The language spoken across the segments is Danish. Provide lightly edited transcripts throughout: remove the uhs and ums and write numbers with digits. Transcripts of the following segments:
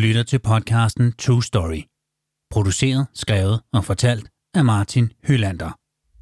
Du lytter til podcasten True Story. Produceret, skrevet og fortalt af Martin Hylander.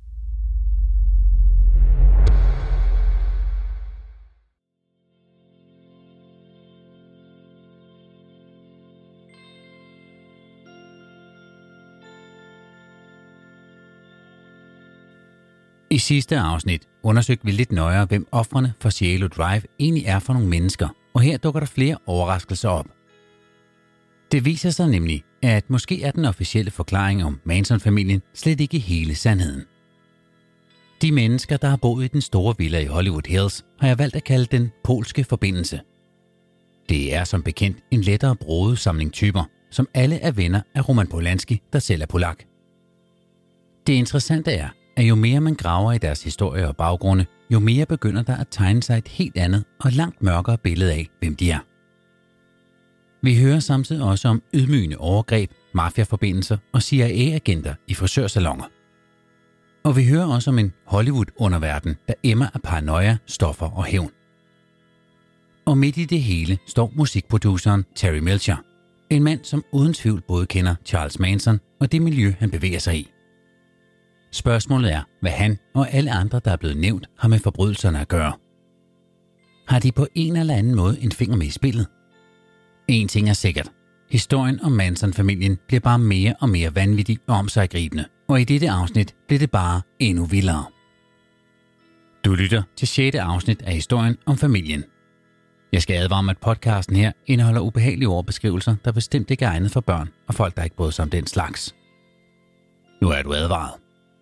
I sidste afsnit undersøgte vi lidt nøjere, hvem ofrene for Cielo Drive egentlig er for nogle mennesker, og her dukker der flere overraskelser op. Det viser sig nemlig, at måske er den officielle forklaring om Manson-familien slet ikke hele sandheden. De mennesker, der har boet i den store villa i Hollywood Hills, har jeg valgt at kalde den polske forbindelse. Det er som bekendt en lettere broget samling typer, som alle er venner af Roman Polanski, der selv er polak. Det interessante er, at jo mere man graver i deres historie og baggrunde, jo mere begynder der at tegne sig et helt andet og langt mørkere billede af, hvem de er. Vi hører samtidig også om ydmygende overgreb, mafiaforbindelser og CIA-agenter i frisørsalonger. Og vi hører også om en Hollywood-underverden, der emmer af paranoia, stoffer og hævn. Og midt i det hele står musikproduceren Terry Melcher, en mand, som uden tvivl både kender Charles Manson og det miljø, han bevæger sig i. Spørgsmålet er, hvad han og alle andre, der er blevet nævnt, har med forbrydelserne at gøre. Har de på en eller anden måde en finger med i spillet? En ting er sikkert. Historien om Manson-familien bliver bare mere og mere vanvittig og omsiggribende, og i dette afsnit bliver det bare endnu vildere. Du lytter til 6. afsnit af historien om familien. Jeg skal advare om, at podcasten her indeholder ubehagelige ordbeskrivelser, der bestemt ikke er egnet for børn og folk, der ikke bryder sig om den slags. Nu er du advaret.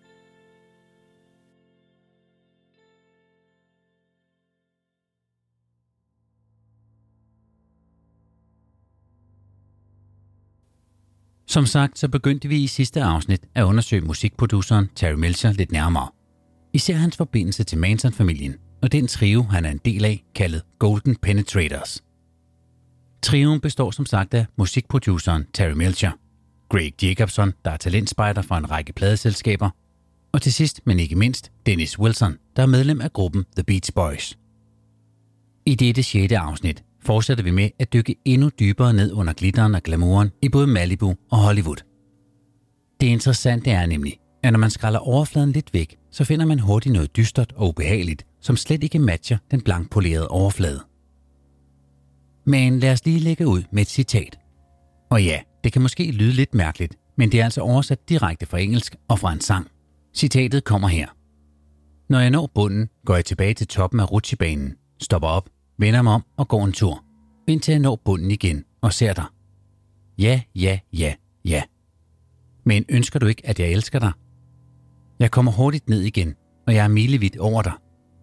Som sagt, så begyndte vi i sidste afsnit at undersøge musikproduceren Terry Melcher lidt nærmere. Især hans forbindelse til Manson-familien og den trio, han er en del af, kaldet Golden Penetrators. Trioen består som sagt af musikproduceren Terry Melcher, Greg Jacobson, der er talentspejder for en række pladeselskaber, og til sidst, men ikke mindst, Dennis Wilson, der er medlem af gruppen The Beach Boys. I dette 6. afsnit fortsætter vi med at dykke endnu dybere ned under glitteren og glamouren i både Malibu og Hollywood. Det interessante er nemlig, at når man skræller overfladen lidt væk, så finder man hurtigt noget dystert og ubehageligt, som slet ikke matcher den blankpolerede overflade. Men lad os lige lægge ud med et citat. Og ja, det kan måske lyde lidt mærkeligt, men det er altså oversat direkte fra engelsk og fra en sang. Citatet kommer her. Når jeg når bunden, går jeg tilbage til toppen af rutsjebanen, stopper op, vender mig om og går en tur, indtil jeg når bunden igen og ser dig. Ja, ja, ja, ja. Men ønsker du ikke, at jeg elsker dig? Jeg kommer hurtigt ned igen, og jeg er milevidt over dig.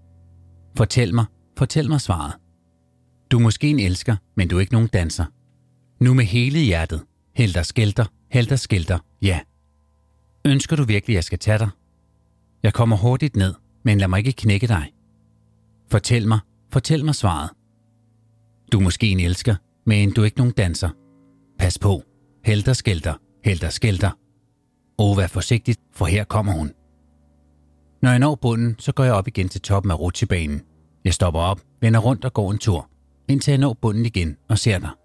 Fortæl mig svaret. Du er måske en elsker, men du er ikke nogen danser. Nu med hele hjertet, helter skelter, ja. Ønsker du virkelig, at jeg skal tage dig? Jeg kommer hurtigt ned, men lad mig ikke knække dig. Fortæl mig svaret. Du er måske en elsker, men du er ikke nogen danser. Pas på. Helter skelter. Vær forsigtigt, for her kommer hun. Når jeg når bunden, så går jeg op igen til toppen af rutsjebanen. Jeg stopper op, vender rundt og går en tur, indtil jeg når bunden igen og ser dig.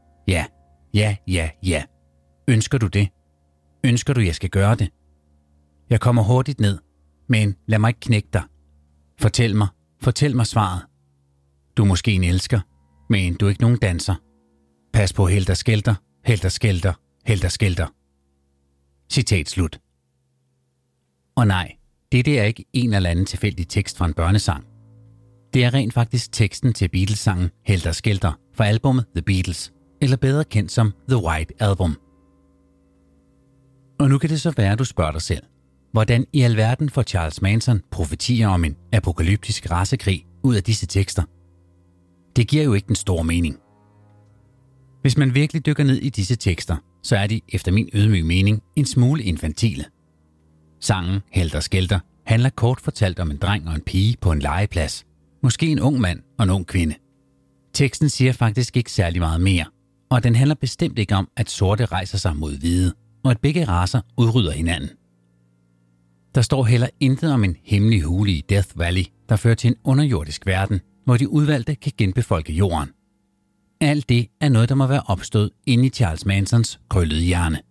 Ja. Ønsker du det? Ønsker du, jeg skal gøre det? Jeg kommer hurtigt ned, men lad mig ikke knække dig. Fortæl mig svaret. Du er måske en elsker, men du er ikke nogen danser. Pas på helter skelter. Citat slut. Og nej, det er ikke en eller anden tilfældig tekst fra en børnesang. Det er rent faktisk teksten til Beatles-sangen Helter Skelter fra albumet The Beatles, eller bedre kendt som The White Album. Og nu kan det så være, at du spørger dig selv, hvordan i alverden får Charles Manson profetier om en apokalyptisk racekrig ud af disse tekster? Det giver jo ikke den store mening. Hvis man virkelig dykker ned i disse tekster, så er de, efter min ydmyge mening, en smule infantile. Sangen Helter Skelter handler kort fortalt om en dreng og en pige på en legeplads. Måske en ung mand og en ung kvinde. Teksten siger faktisk ikke særlig meget mere, og den handler bestemt ikke om, at sorte rejser sig mod hvide, og at begge racer udrydder hinanden. Der står heller intet om en hemmelig hule i Death Valley, der fører til en underjordisk verden, hvor de udvalgte kan genbefolke jorden. Alt det er noget, der må være opstået inde i Charles Mansons krøllede hjerne.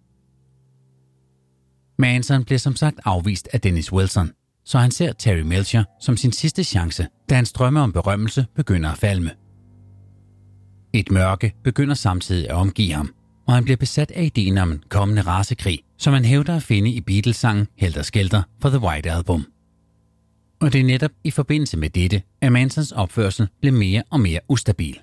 Manson bliver som sagt afvist af Dennis Wilson, så han ser Terry Melcher som sin sidste chance, da hans drømme om berømmelse begynder at falme. Et mørke begynder samtidig at omgive ham, og han bliver besat af ideen om en kommende racekrig, som han hævder at finde i Beatles-sangen Helter Skelter for The White Album. Og det er netop i forbindelse med dette, at Mansons opførsel blev mere og mere ustabil.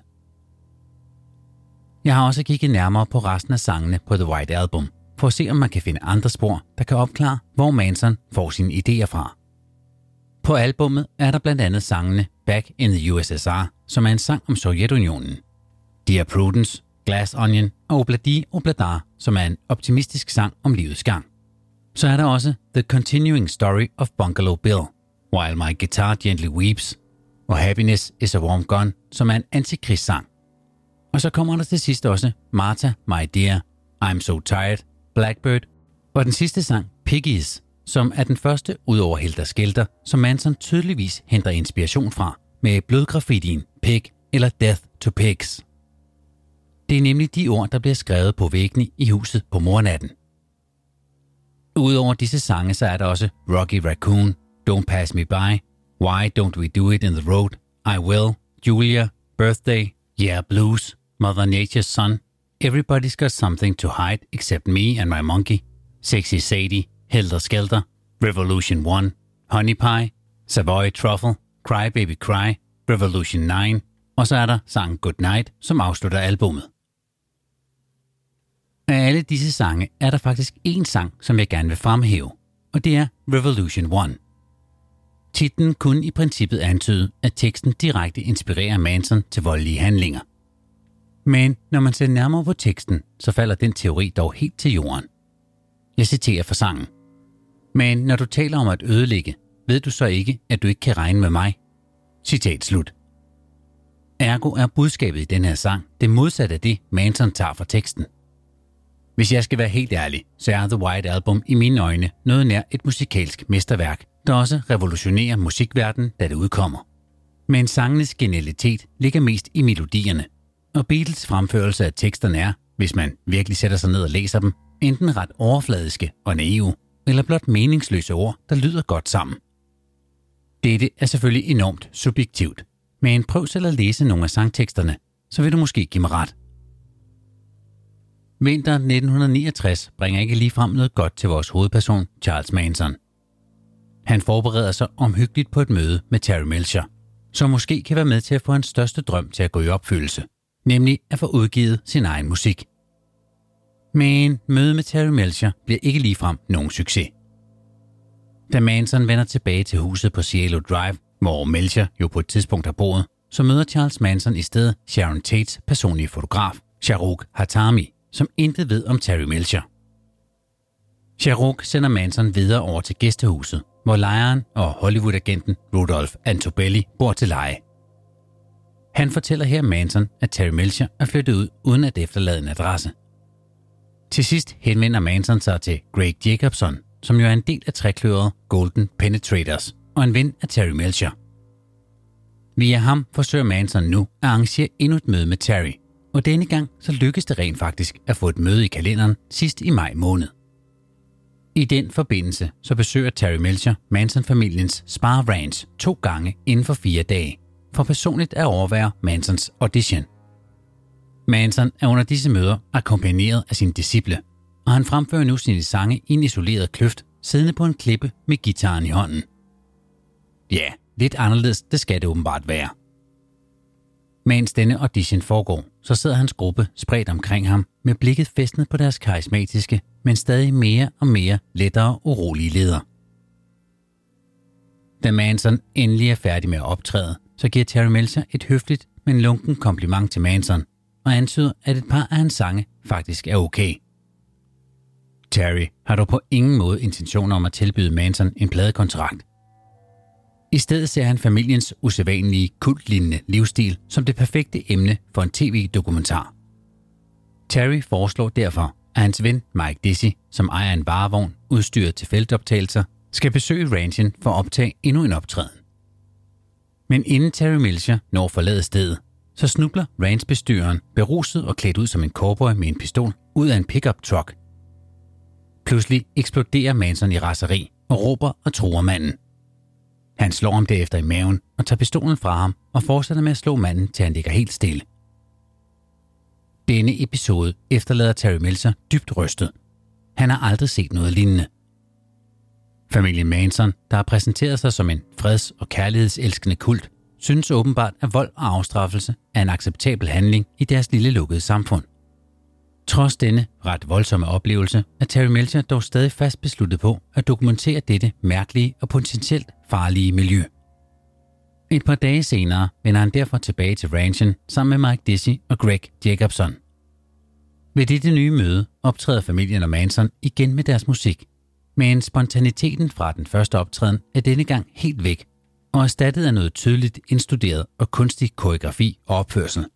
Jeg har også kigget nærmere på resten af sangene på The White Album, for at se om man kan finde andre spor, der kan opklare, hvor Manson får sine idéer fra. På albummet er der blandt andet sangene Back in the USSR, som er en sang om Sovjetunionen, Dear Prudence, Glass Onion og Obladi Obladar, som er en optimistisk sang om livets gang. Så er der også The Continuing Story of Bungalow Bill, While My Guitar Gently Weeps, og Happiness is a Warm Gun, som er en antikrigssang. Og så kommer der til sidst også Martha, My Dear, I'm So Tired, Blackbird, og den sidste sang, Piggies, som er den første ud over Helter Skelter, som Manson tydeligvis henter inspiration fra, med blodgraffitien Pig eller Death to Pigs. Det er nemlig de ord, der bliver skrevet på væggene i huset på mornatten. Udover disse sange, så er der også Rocky Raccoon, Don't Pass Me By, Why Don't We Do It in the Road, I Will, Julia, Birthday, Yeah Blues, Mother Nature's Son, Everybody's Got Something to Hide Except Me and My Monkey, Sexy Sadie, Helter Skelter, Revolution 1, Honey Pie, Savoy Truffle, Cry Baby Cry, Revolution 9, og så er der sangen Good Night, som afslutter albummet. Af alle disse sange er der faktisk én sang, som jeg gerne vil fremhæve, og det er Revolution 1. Titlen kunne i princippet antyde, at teksten direkte inspirerer Manson til voldelige handlinger. Men når man ser nærmere på teksten, så falder den teori dog helt til jorden. Jeg citerer fra sangen. Men når du taler om at ødelægge, ved du så ikke, at du ikke kan regne med mig? Citat slut. Ergo er budskabet i den her sang det modsatte af det, Manson tager fra teksten. Hvis jeg skal være helt ærlig, så er The White Album i mine øjne noget nær et musikalsk mesterværk, der også revolutionerer musikverdenen, da det udkommer. Men sangenes genialitet ligger mest i melodierne, og Beatles fremførelse af teksterne er, hvis man virkelig sætter sig ned og læser dem, enten ret overfladiske og naive, eller blot meningsløse ord, der lyder godt sammen. Dette er selvfølgelig enormt subjektivt, men prøv selv at læse nogle af sangteksterne, så vil du måske give mig ret. Vinteren 1969 bringer ikke ligefrem noget godt til vores hovedperson, Charles Manson. Han forbereder sig omhyggeligt på et møde med Terry Melcher, som måske kan være med til at få hans største drøm til at gå i opfyldelse, nemlig at få udgivet sin egen musik. Men mødet med Terry Melcher bliver ikke ligefrem nogen succes. Da Manson vender tilbage til huset på Cielo Drive, hvor Melcher jo på et tidspunkt har boet, så møder Charles Manson i stedet Sharon Tates personlige fotograf, Shahrukh Hatami, som intet ved om Terry Melcher. Shahrukh sender Manson videre over til gæstehuset, hvor lejeren og Hollywood-agenten Rudolph Antobelli bor til leje. Han fortæller her Manson, at Terry Melcher er flyttet ud uden at efterlade en adresse. Til sidst henvender Manson sig til Greg Jacobson, som jo er en del af trekløveret Golden Penetrators og en ven af Terry Melcher. Via ham forsøger Manson nu at arrangere endnu et møde med Terry, og denne gang så lykkes det rent faktisk at få et møde i kalenderen sidst i maj måned. I den forbindelse så besøger Terry Melcher Manson-familiens Spar Ranch 2 gange inden for 4 dage, for personligt at overvære Mansons audition. Manson er under disse møder akkompagneret af sine disciple, og han fremfører nu sine sange i en isoleret kløft, siddende på en klippe med guitaren i hånden. Ja, lidt anderledes det skal det åbenbart være. Mens denne audition foregår, så sidder hans gruppe spredt omkring ham med blikket fæstnet på deres karismatiske, men stadig mere og mere lettere urolige leder. Da Manson endelig er færdig med at optræde, så giver Terry Melcher et høfligt, men lunken kompliment til Manson og antyder, at et par af hans sange faktisk er okay. Terry har dog på ingen måde intentioner om at tilbyde Manson en pladekontrakt. I stedet ser han familiens usædvanlige, kultlignende livsstil som det perfekte emne for en tv-dokumentar. Terry foreslår derfor, at hans ven Mike Dizzy, som ejer en varevogn udstyret til feltoptagelser, skal besøge ranchen for at optage endnu en optræden. Men inden Terry Melcher når at forlade stedet, så snubler ranchbestyreren, beruset og klædt ud som en cowboy med en pistol, ud af en pickup truck. Pludselig eksploderer Manson i raseri og råber og truer manden. Han slår ham derefter i maven og tager pistolen fra ham og fortsætter med at slå manden, til han ligger helt stille. Denne episode efterlader Terry Melcher dybt rystet. Han har aldrig set noget lignende. Familien Manson, der har præsenteret sig som en freds- og kærlighedselskende kult, synes åbenbart, at vold og afstraffelse er en acceptabel handling i deres lille lukkede samfund. Trods denne ret voldsomme oplevelse er Terry Melcher dog stadig fast besluttet på at dokumentere dette mærkelige og potentielt farlige miljø. Et par dage senere vender han derfor tilbage til ranchen sammen med Mike Dizzy og Greg Jacobson. Ved dette nye møde optræder familien og Manson igen med deres musik, men spontaniteten fra den første optræden er denne gang helt væk og erstattet af noget tydeligt indstuderet og kunstig koreografi og opførsel.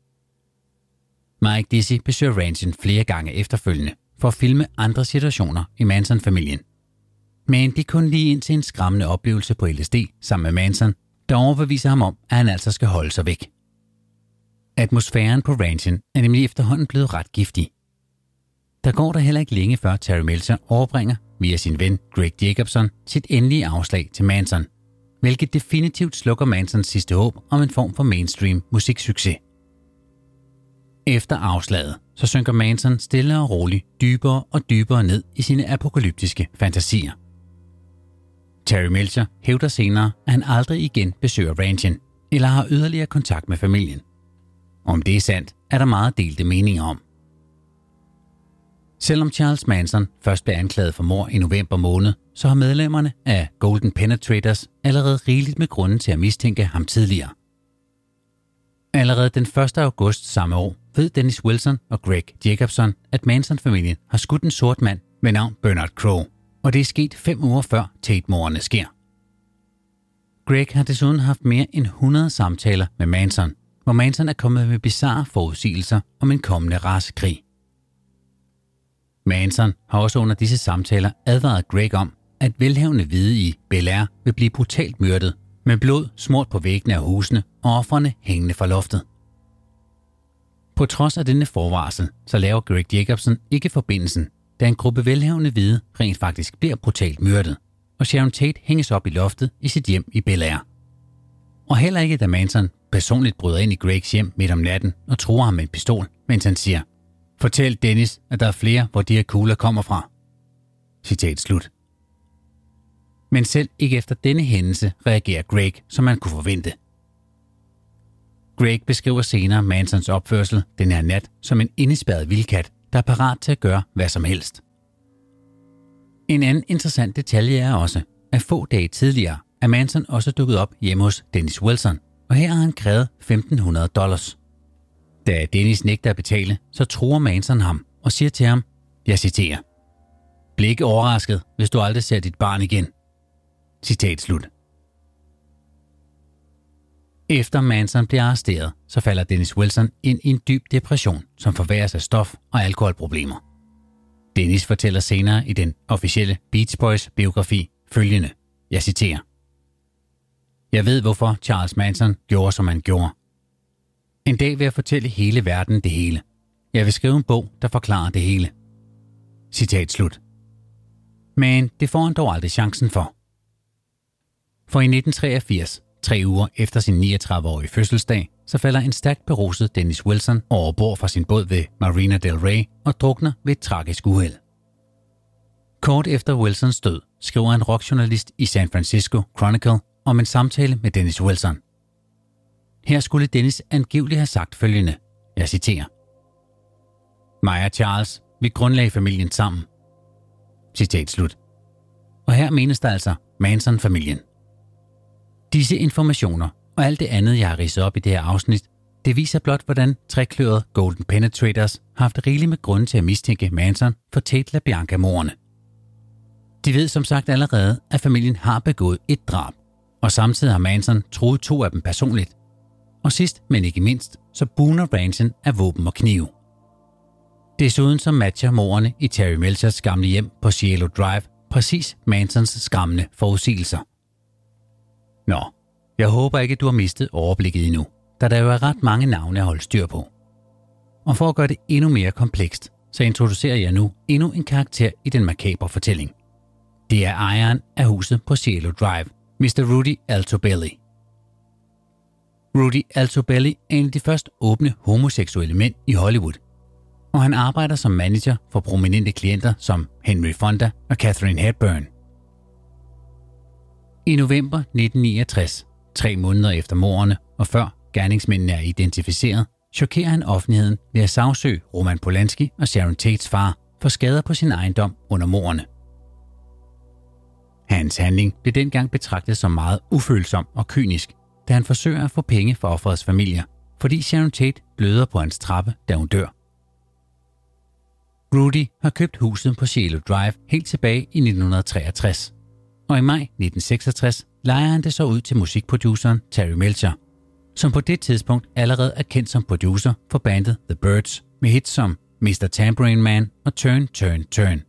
Mike Dizzy besøger ranchen flere gange efterfølgende for at filme andre situationer i Manson-familien. Men det er kun lige indtil en skræmmende oplevelse på LSD sammen med Manson, der overbeviser ham om, at han altså skal holde sig væk. Atmosfæren på ranchen er nemlig efterhånden blevet ret giftig. Der går der heller ikke længe før Terry Melcher overbringer via sin ven Greg Jacobson sit endelige afslag til Manson, hvilket definitivt slukker Mansons sidste håb om en form for mainstream musiksucces. Efter afslaget, så synker Manson stille og roligt dybere og dybere ned i sine apokalyptiske fantasier. Terry Melcher hævder senere, at han aldrig igen besøger ranchen eller har yderligere kontakt med familien. Om det er sandt, er der meget delte meninger om. Selvom Charles Manson først blev anklaget for mord i november måned, så har medlemmerne af Golden Penetrators allerede rigeligt med grunde til at mistænke ham tidligere. Allerede den 1. august samme år ved Dennis Wilson og Greg Jacobson, at Manson-familien har skudt en sort mand ved navn Bernard Crowe, og det er sket 5 uger før Tate-mordene sker. Greg har desuden haft mere end 100 samtaler med Manson, hvor Manson er kommet med bizarre forudsigelser om en kommende racekrig. Manson har også under disse samtaler advaret Greg om, at velhavende hvide i Bel Air vil blive brutalt myrdet, med blod smurt på væggene af husene og ofrene hængende fra loftet. På trods af denne forvarsel, så laver Greg Jacobson ikke forbindelsen, da en gruppe velhavende hvide rent faktisk bliver brutalt myrdet, og Sharon Tate hænges op i loftet i sit hjem i Bel Air. Og heller ikke da Manson personligt bryder ind i Gregs hjem midt om natten og truer ham med en pistol, mens han siger: "Fortæl Dennis, at der er flere, hvor de her kugler kommer fra." Citat slut. Men selv ikke efter denne hændelse reagerer Greg, som man kunne forvente. Greg beskriver senere Mansons opførsel den her nat som en indespærret vildkat, der er parat til at gøre hvad som helst. En anden interessant detalje er også, at få dage tidligere er Manson også dukket op hjemme hos Dennis Wilson, og her har han krævet $1,500. Da Dennis nægter at betale, så truer Manson ham og siger til ham, jeg citerer: "Bliv ikke overrasket, hvis du aldrig ser dit barn igen." Citat slut. Efter Manson bliver arresteret, så falder Dennis Wilson ind i en dyb depression, som forværres af stof- og alkoholproblemer. Dennis fortæller senere i den officielle Beach Boys biografi følgende, jeg citerer: "Jeg ved, hvorfor Charles Manson gjorde, som han gjorde. En dag vil jeg fortælle hele verden det hele. Jeg vil skrive en bog, der forklarer det hele." Citat slut. Men det får han dog aldrig chancen for. For i 1983, 3 uger efter sin 39-årige fødselsdag, så falder en stærkt beruset Dennis Wilson over bord fra sin båd ved Marina del Rey og drukner ved et tragisk uheld. Kort efter Wilsons død skriver en rockjournalist i San Francisco Chronicle om en samtale med Dennis Wilson. Her skulle Dennis angiveligt have sagt følgende, jeg citerer: "Mig og Charles, vi grundlagde familien sammen." Citat slut. Og her menes der altså Manson-familien. Disse informationer og alt det andet, jeg har ridset op i det her afsnit, det viser blot, hvordan trekløret Golden Penetrators har haft rigeligt med grunde til at mistænke Manson for Tate LaBianca-mordene. De ved som sagt allerede, at familien har begået et drab, og samtidig har Manson truet 2 af dem personligt. Og sidst, men ikke mindst, så bugner ranchen af våben og knive. Desuden så matcher morderne i Terry Melchers gamle hjem på Cielo Drive præcis Mansons skræmmende forudsigelser. Nå, jeg håber ikke, du har mistet overblikket endnu. da der jo er ret mange navne at holde styr på. Og for at gøre det endnu mere komplekst, så introducerer jeg nu endnu en karakter i den makabre fortælling. Det er ejeren af huset på Cielo Drive, Mr. Rudy Altobelli. Rudy Altobelli er en af de første åbne homoseksuelle mænd i Hollywood, og han arbejder som manager for prominente klienter som Henry Fonda og Katharine Hepburn. I november 1969, 3 måneder efter mordene og før gerningsmændene er identificeret, chokerer han offentligheden ved at sagsøge Roman Polanski og Sharon Tates far for skader på sin ejendom under mordene. Hans handling blev dengang betragtet som meget ufølsom og kynisk, da han forsøger at få penge for offerets familier, fordi Sharon Tate bløder på hans trappe, da hun dør. Rudy har købt huset på Cielo Drive helt tilbage i 1963, og i maj 1966 lejer han det så ud til musikproduceren Terry Melcher, som på det tidspunkt allerede er kendt som producer for bandet The Byrds med hits som Mr. Tambourine Man og Turn, Turn, Turn.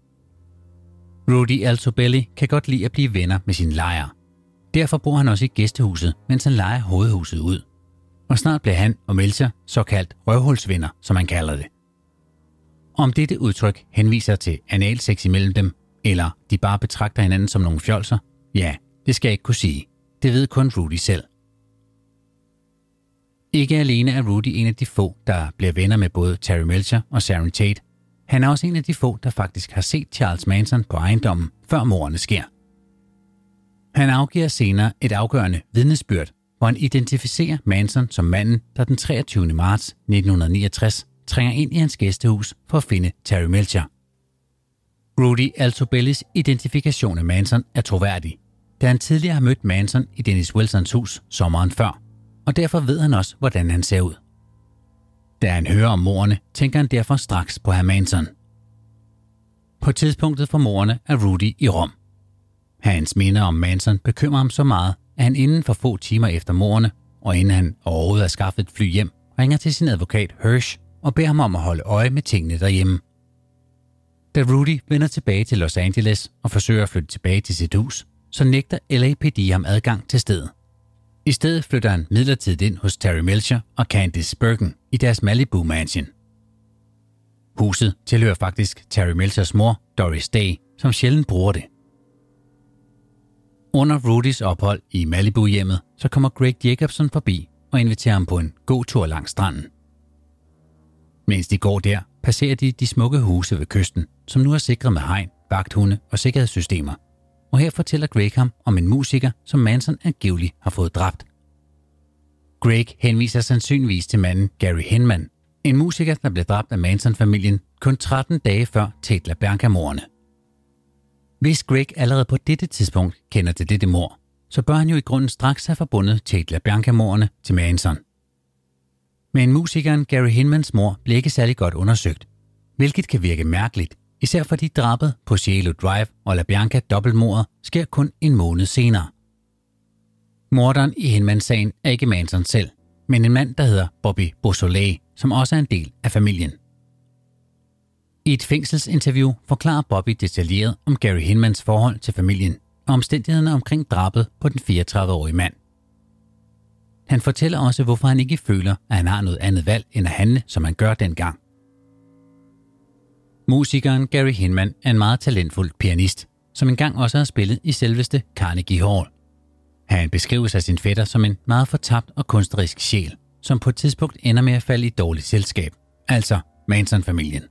Rudy Altobelli kan godt lide at blive venner med sine lejere. Derfor bor han også i gæstehuset, mens han lejer hovedhuset ud. Og snart bliver han og Melcher såkaldt røvhulsvenner, som han kalder det. Om dette udtryk henviser til analsex imellem dem, eller de bare betragter hinanden som nogle fjolser, ja, det skal jeg ikke kunne sige. Det ved kun Rudy selv. Ikke alene er Rudy en af de få, der bliver venner med både Terry Melcher og Sharon Tate. Han er også en af de få, der faktisk har set Charles Manson på ejendommen, før mordene sker. Han afgiver senere et afgørende vidnesbyrd, hvor han identificerer Manson som manden, der den 23. marts 1969 trænger ind i hans gæstehus for at finde Terry Melcher. Rudy Altobellis identifikation af Manson er troværdig, da han tidligere har mødt Manson i Dennis Wilsons hus sommeren før, og derfor ved han også, hvordan han ser ud. Da han hører om mordene, tænker han derfor straks på hr. Manson. På tidspunktet for mordene er Rudy i Rom. Hans minder om Manson bekymrer ham så meget, at han inden for få timer efter mordene, og inden han overhovedet har skaffet et fly hjem, ringer til sin advokat Hirsch og beder ham om at holde øje med tingene derhjemme. Da Rudy vender tilbage til Los Angeles og forsøger at flytte tilbage til sit hus, så nægter LAPD ham adgang til stedet. I stedet flytter han midlertidigt ind hos Terry Melcher og Candice Bergen i deres Malibu Mansion. Huset tilhører faktisk Terry Melchers mor, Doris Day, som sjældent bruger det. Under Rudys ophold i Malibu-hjemmet, så kommer Greg Jacobson forbi og inviterer ham på en god tur langs stranden. Mens de går der, passerer de smukke huse ved kysten, som nu er sikret med hegn, vagthunde og sikkerhedssystemer. Og her fortæller Greg ham om en musiker, som Manson angiveligt har fået dræbt. Greg henviser sandsynligvis til manden Gary Hinman, en musiker, der blev dræbt af Manson-familien kun 13 dage før Tate LaBianca-mordene. Hvis Greg allerede på dette tidspunkt kender til dette mord, så bør han jo i grunden straks have forbundet Tate LaBianca-mordene til Manson. Men musikeren Gary Hinmans mor blev ikke særlig godt undersøgt, hvilket kan virke mærkeligt, især fordi drabet på Cielo Drive og LaBianca dobbeltmordet sker kun en måned senere. Morderen i Hinman-sagen er ikke Manson selv, men en mand, der hedder Bobby Beausoleil, som også er en del af familien. I et fængselsinterview forklarer Bobby detaljeret om Gary Hinmans forhold til familien og omstændighederne omkring drabet på den 34-årige mand. Han fortæller også, hvorfor han ikke føler, at han har noget andet valg end at handle, som han gør dengang. Musikeren Gary Hinman er en meget talentfuld pianist, som engang også har spillet i selveste Carnegie Hall. Han beskrives af sin fætter som en meget fortabt og kunstnerisk sjæl, som på et tidspunkt ender med at falde i dårligt selskab, altså Manson-familien.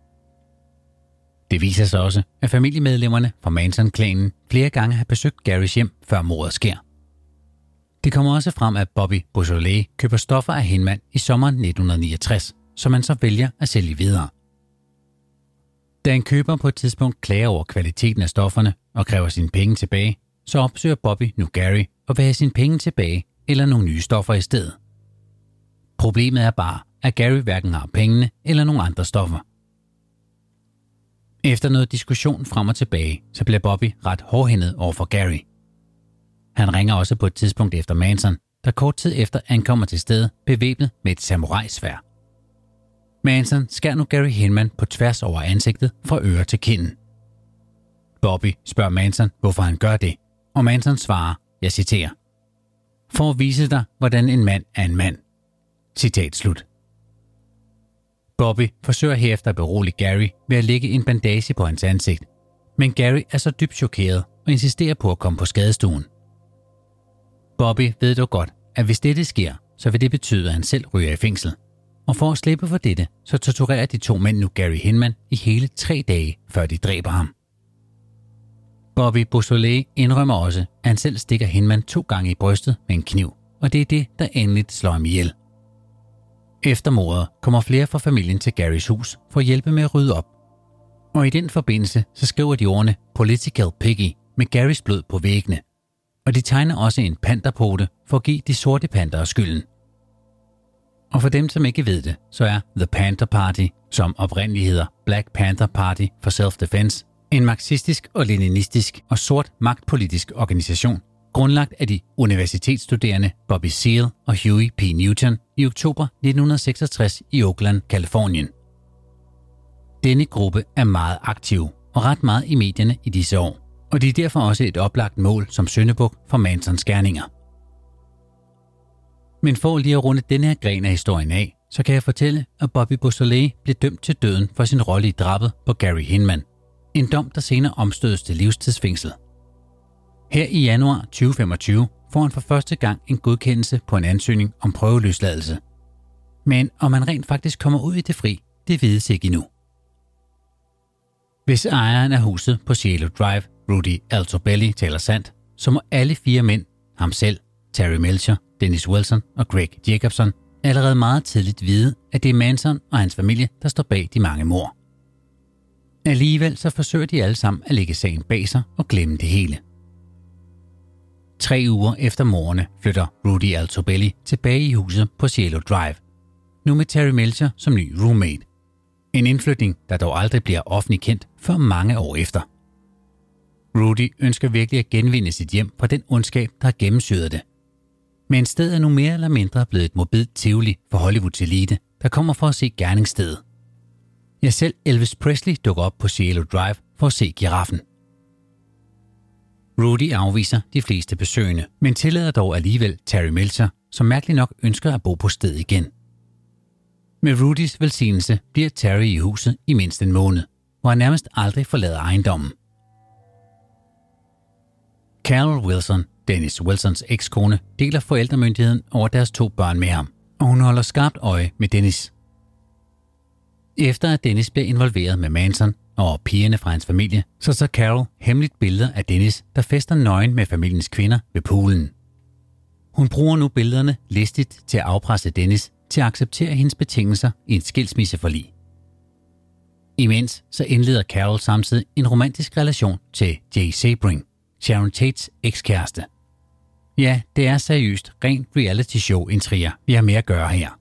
Det viser sig også, at familiemedlemmerne fra Manson-klanen flere gange har besøgt Garys hjem, før mordet sker. Det kommer også frem, at Bobby Beausoleil køber stoffer af Hinman i sommeren 1969, som man så vælger at sælge videre. Da en køber på et tidspunkt klager over kvaliteten af stofferne og kræver sine penge tilbage, så opsøger Bobby nu Gary og vil have sine penge tilbage eller nogle nye stoffer i stedet. Problemet er bare, at Gary hverken har pengene eller nogle andre stoffer. Efter noget diskussion frem og tilbage, så bliver Bobby ret hårdhændet over for Gary. Han ringer også på et tidspunkt efter Manson, der kort tid efter ankommer til stedet bevæbnet med et samurajsværd. Manson skærer nu Gary Hinman på tværs over ansigtet fra øre til kinden. Bobby spørger Manson, hvorfor han gør det, og Manson svarer, jeg citerer: For at vise dig, hvordan en mand er en mand. Citat slut. Bobby forsøger herefter at berolige Gary ved at lægge en bandage på hans ansigt, men Gary er så dybt chokeret og insisterer på at komme på skadestuen. Bobby ved dog godt, at hvis dette sker, så vil det betyde, at han selv ryger i fængsel. Og for at slippe for dette, så torturerer de to mænd nu Gary Hinman i hele 3 dage, før de dræber ham. Bobby Beausoleil indrømmer også, at han selv stikker Hinman 2 gange i brystet med en kniv, og det er det, der endeligt slår ham ihjel. Efter mordet kommer flere fra familien til Garys hus for at hjælpe med at rydde op. Og i den forbindelse så skriver de ordene Political Piggy med Garys blod på væggene. Og de tegner også en panterpote for at give de sorte pantere skylden. Og for dem, som ikke ved det, så er The Panther Party, som oprindeligt hedder Black Panther Party for Self-Defense, en marxistisk og leninistisk og sort magtpolitisk organisation, grundlagt af de universitetsstuderende Bobby Seale og Huey P. Newton i oktober 1966 i Oakland, Californien. Denne gruppe er meget aktiv og ret meget i medierne i disse år, og de er derfor også et oplagt mål som syndebuk for Mansons gerninger. Men for lige at runde denne her gren af historien af, så kan jeg fortælle, at Bobby Beausoleil blev dømt til døden for sin rolle i drabet på Gary Hinman. En dom, der senere omstødes til livstidsfængsel. Her i januar 2025 får han for første gang en godkendelse på en ansøgning om prøveløsladelse. Men om han rent faktisk kommer ud i det fri, det vides ikke endnu. Hvis ejeren af huset på Cielo Drive, Rudy Altobelli, taler sandt, så må alle 4 mænd, ham selv, Terry Melcher, Dennis Wilson og Greg Jacobson, allerede meget tidligt vide, at det er Manson og hans familie, der står bag de mange mord. Alligevel så forsøger de alle sammen at lægge sagen bag sig og glemme det hele. 3 uger efter mordene flytter Rudy Altobelli tilbage i huset på Cielo Drive, nu med Terry Melcher som ny roommate. En indflytning, der dog aldrig bliver offentligt kendt før mange år efter. Rudy ønsker virkelig at genvinde sit hjem fra den ondskab, der har gennemsyret det. Men stedet er nu mere eller mindre blevet et mobilt tivoli for Hollywoods elite, der kommer for at se gerningsstedet. Ja, selv Elvis Presley dukker op på Cielo Drive for at se giraffen. Rudy afviser de fleste besøgende, men tillader dog alligevel Terry Melcher, som mærkeligt nok ønsker at bo på stedet igen. Med Rudys velsignelse bliver Terry i huset i mindst en måned, hvor han nærmest aldrig forlader ejendommen. Carol Wilson, Dennis Wilsons ekskone, deler forældremyndigheden over deres 2 børn med ham, og hun holder skarpt øje med Dennis. Efter at Dennis bliver involveret med Manson og pigerne fra hans familie, så tager Carol hemmeligt billeder af Dennis, der fester nøgen med familiens kvinder ved poolen. Hun bruger nu billederne listigt til at afpresse Dennis til at acceptere hendes betingelser i en skilsmisseforlig. Imens så indleder Carol samtidig en romantisk relation til Jay Sebring, Sharon Tates ekskæreste. Ja, det er seriøst rent reality show intriger, vi har med at gøre her.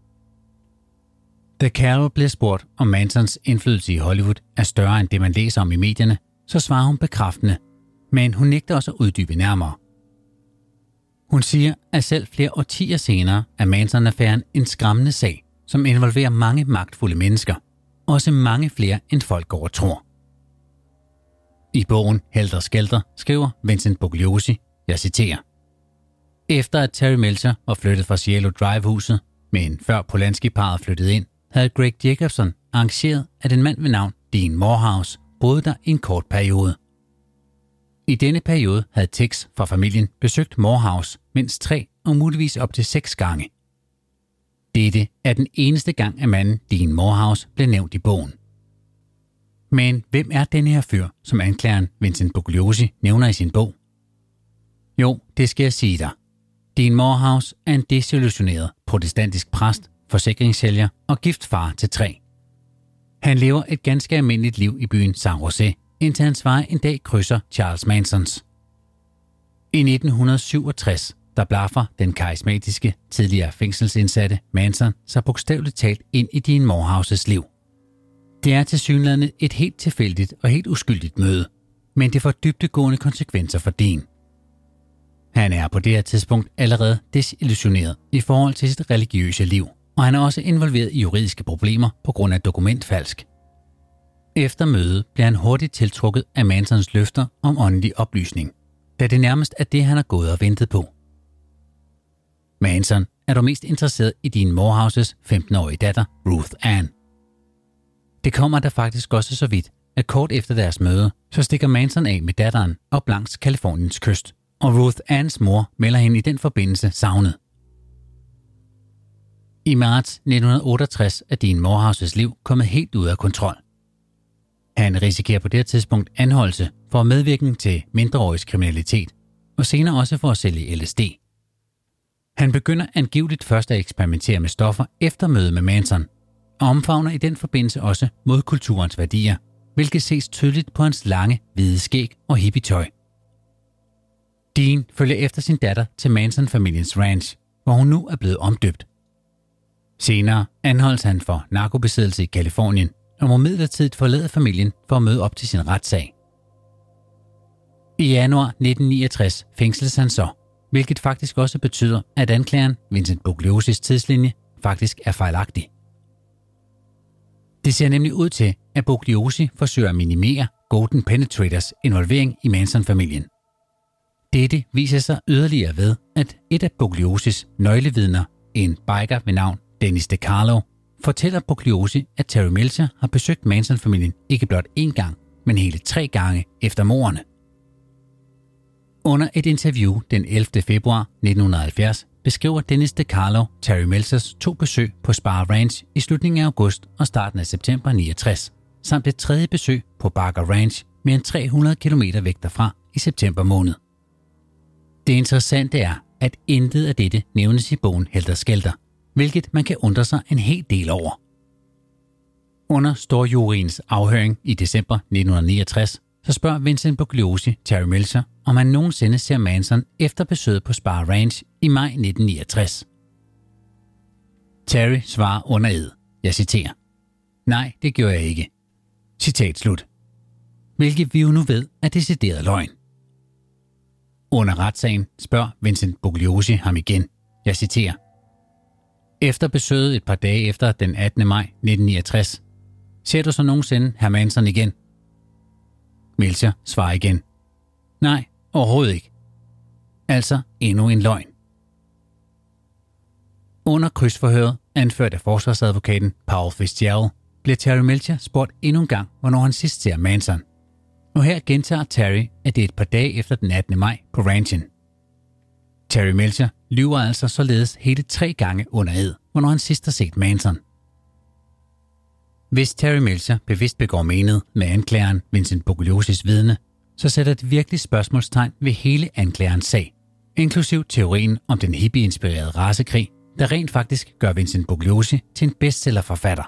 Da Carol bliver spurgt, om Mansons indflydelse i Hollywood er større end det, man læser om i medierne, så svarer hun bekræftende, men hun nægter også at uddybe nærmere. Hun siger, at selv flere årtier senere er Manson-affæren en skræmmende sag, som involverer mange magtfulde mennesker, også mange flere end folk går og tror. I bogen Helter Skelter skriver Vincent Bugliosi, jeg citerer: Efter at Terry Melcher var flyttet fra Cielo Drive-huset, men før Polanski-parret flyttede ind, havde Greg Jacobson arrangeret, at en mand ved navn Dean Morehouse boede der i en kort periode. I denne periode havde Tex fra familien besøgt Morehouse mindst 3 og muligvis op til 6 gange. Dette er den eneste gang, at manden Dean Morehouse blev nævnt i bogen. Men hvem er denne her fyr, som anklageren Vincent Bugliosi nævner i sin bog? Jo, det skal jeg sige dig. Dean Morehouse er en desillusioneret protestantisk præst, forsikringssælger og gift far til 3. Han lever et ganske almindeligt liv i byen San Jose, indtil hans vej en dag krydser Charles Mansons. I 1967, der blaffer den karismatiske, tidligere fængselsindsatte Manson sig bogstaveligt talt ind i Dean Morehouses liv. Det er tilsyneladende et helt tilfældigt og helt uskyldigt møde, men det får dybdegående konsekvenser for Dean. Han er på det her tidspunkt allerede desillusioneret i forhold til sit religiøse liv, og han er også involveret i juridiske problemer på grund af dokumentfalsk. Efter mødet bliver han hurtigt tiltrukket af Mansons løfter om åndelig oplysning, da det nærmest er det, han har gået og ventet på. Manson er du mest interesseret i din Morehouses 15-årige datter, Ruth Ann. Det kommer der faktisk også så vidt, at kort efter deres møde, så stikker Manson af med datteren op langs Californiens kyst, og Ruth Anns mor melder hende i den forbindelse savnet. I marts 1968 er Dean Morehouses liv kommet helt ud af kontrol. Han risikerer på det tidspunkt anholdelse for medvirken til mindreårigs kriminalitet, og senere også for at sælge LSD. Han begynder angiveligt først at eksperimentere med stoffer efter mødet med Manson, og omfavner i den forbindelse også modkulturens værdier, hvilket ses tydeligt på hans lange, hvide skæg og hippietøj. Dean følger efter sin datter til Manson-familiens ranch, hvor hun nu er blevet omdøbt. Senere anholdes han for narkobesiddelse i Californien, og må midlertidigt forlade familien for at møde op til sin retssag. I januar 1969 fængsles han så, hvilket faktisk også betyder, at anklageren Vincent Bugliosis tidslinje faktisk er fejlagtig. Det ser nemlig ud til, at Bugliosi forsøger at minimere Golden Penetrators involvering i Manson-familien. Dette viser sig yderligere ved, at et af Bugliosis nøglevidner, en biker ved navn Dennis DeCarlo, fortæller Bugliosi, at Terry Melcher har besøgt Manson-familien ikke blot én gang, men hele 3 gange efter mordene. Under et interview den 11. februar 1970 beskriver Dennis DeCarlo Terry Melchers 2 besøg på Spar Ranch i slutningen af august og starten af september 69, samt et 3. besøg på Barker Ranch mere end 300 km væk derfra i september måned. Det interessante er, at intet af dette nævnes i bogen Helter Skelter, hvilket man kan undre sig en hel del over. Under storjuryens afhøring i december 1969, så spørger Vincent Bugliosi Terry Melcher, om han nogensinde ser Manson efter besøget på Spar Ranch i maj 1969. Terry svarer under ed. Jeg citerer. Nej, det gjorde jeg ikke. Citat slut. Hvilket vi jo nu ved er decideret løgn. Under retssagen spørger Vincent Bugliosi ham igen. Jeg citerer. Efter besøget et par dage efter den 18. maj 1969, ser du så nogensinde hr. Manson igen? Melcher svarer igen. Nej, overhovedet ikke. Altså endnu en løgn. Under krydsforhøret, anført af forsvarsadvokaten Paul Fitzgerald, bliver Terry Melcher spurgt endnu en gang, hvornår han sidst ser Manson. Og her gentager Terry, at det er et par dage efter den 18. maj på ranchen. Terry Melcher lyver altså således hele 3 gange under ed, hvornår han sidst har set Manson. Hvis Terry Melcher bevidst begår menet med anklageren Vincent Bugliosis vidne, så sætter det virkelig spørgsmålstegn ved hele anklagerens sag, inklusiv teorien om den hippie-inspirerede racekrig, der rent faktisk gør Vincent Bugliosi til en bestsellerforfatter.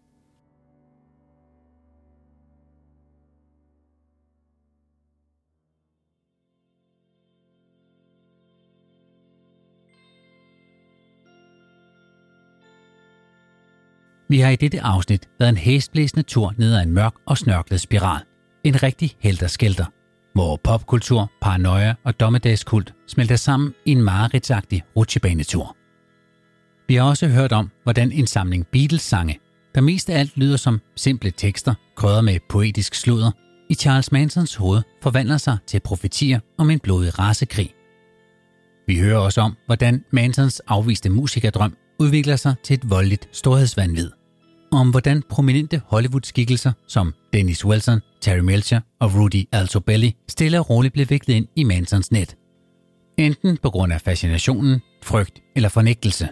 Vi har i dette afsnit været en hæsblæsende tur ned ad en mørk og snørklet spiral. En rigtig helter skelter, hvor popkultur, paranoia og dommedagskult smelter sammen i en mareridtsagtig rutsjebanetur. Vi har også hørt om, hvordan en samling Beatles-sange, der mest af alt lyder som simple tekster, krydret med poetisk sludder, i Charles Mansons hoved forvandler sig til profetier om en blodig racekrig. Vi hører også om, hvordan Mansons afviste musikerdrøm udvikler sig til et voldeligt storhedsvanvid, og om hvordan prominente Hollywood-skikkelser som Dennis Wilson, Terry Melcher og Rudy Altobelli stille og roligt blev viklet ind i Mansons net. Enten på grund af fascinationen, frygt eller fornægtelse.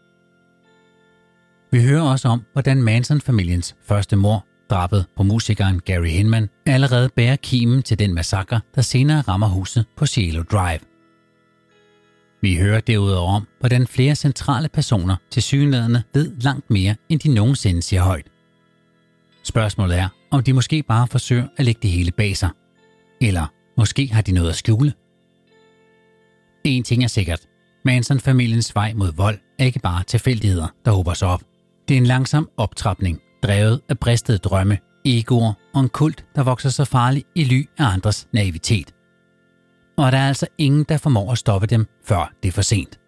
Vi hører også om, hvordan Manson-familiens første mord, drabet på musikeren Gary Hinman, allerede bærer kimen til den massakre, der senere rammer huset på Cielo Drive. Vi hører derudover om, hvordan flere centrale personer tilsyneladende ved langt mere, end de nogensinde siger højt. Spørgsmålet er, om de måske bare forsøger at lægge det hele bag sig. Eller måske har de noget at skjule. En ting er sikkert. Manson-familiens vej mod vold er ikke bare tilfældigheder, der hober sig op. Det er en langsom optrapning, drevet af bristede drømme, egoer og en kult, der vokser så farligt i ly af andres naivitet. Og der er altså ingen, der formår at stoppe dem, før det er for sent.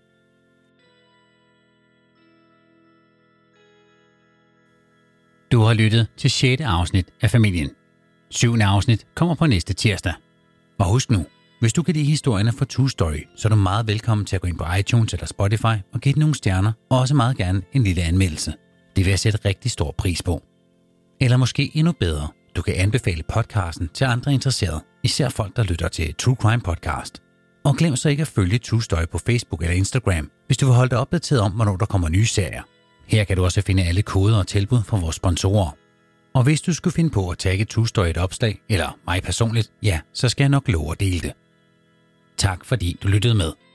Du har lyttet til 6. afsnit af Familien. 7. afsnit kommer på næste tirsdag. Og husk nu, Hvis du kan lide historierne fra True Story, så er du meget velkommen til at gå ind på iTunes eller Spotify og give den nogle stjerner, og også meget gerne en lille anmeldelse. Det vil jeg sætte rigtig stor pris på. Eller måske endnu bedre, du kan anbefale podcasten til andre interesserede, især folk, der lytter til True Crime Podcast. Og glem så ikke at følge True Story på Facebook eller Instagram, hvis du vil holde dig opdateret om, hvornår der kommer nye serier. Her kan du også finde alle koder og tilbud fra vores sponsorer. Og hvis du skulle finde på at tagge True Story et opslag, eller mig personligt, ja, så skal jeg nok love at dele det. Tak fordi du lyttede med.